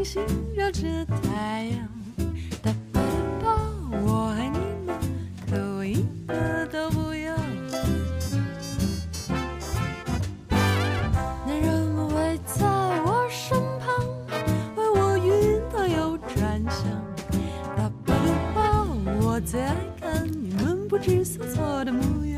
星绕着太阳，哒吧哒吧，我爱你们，可我一个都不要。男人们围在我身旁，为我晕倒又转向，哒吧哒吧，我最爱看你们不知所措的模样。